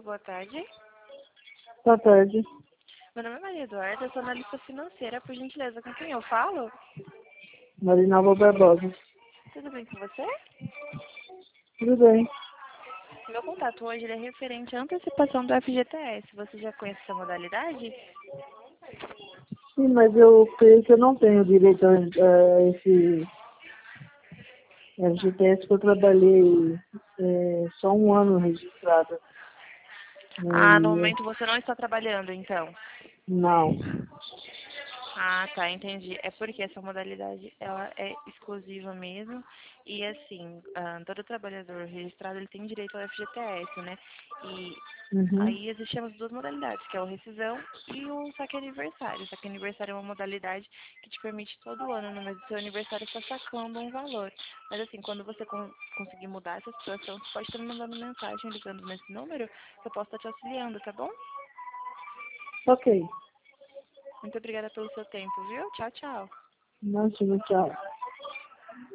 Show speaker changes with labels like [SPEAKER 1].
[SPEAKER 1] boa tarde.
[SPEAKER 2] Boa tarde.
[SPEAKER 1] Meu nome é Maria Eduarda, eu sou analista financeira, por gentileza, com quem eu falo?
[SPEAKER 2] Marinalva Barbosa.
[SPEAKER 1] Tudo bem com você?
[SPEAKER 2] Tudo bem.
[SPEAKER 1] Meu contato hoje ele é referente à antecipação do FGTS. Você já conhece essa modalidade?
[SPEAKER 2] Sim, mas eu creio que eu não tenho direito a esse FGTS, que eu trabalhei só um ano registrada.
[SPEAKER 1] No
[SPEAKER 2] No-
[SPEAKER 1] momento você não está trabalhando, então.
[SPEAKER 2] Não.
[SPEAKER 1] Tá, entendi. É porque essa modalidade ela é exclusiva mesmo e assim, todo trabalhador registrado ele tem direito ao FGTS, né? E
[SPEAKER 2] Uhum.
[SPEAKER 1] aí existem as duas modalidades, que é o rescisão e o saque aniversário. O saque aniversário é uma modalidade que te permite todo ano, no mês do seu aniversário, estar sacando um valor. Mas assim, quando você conseguir mudar essa situação, você pode estar me mandando mensagem, ligando nesse número, que eu posso estar te auxiliando, tá bom?
[SPEAKER 2] Ok.
[SPEAKER 1] Muito obrigada pelo seu tempo, viu? Tchau, tchau.
[SPEAKER 2] Não, tchau.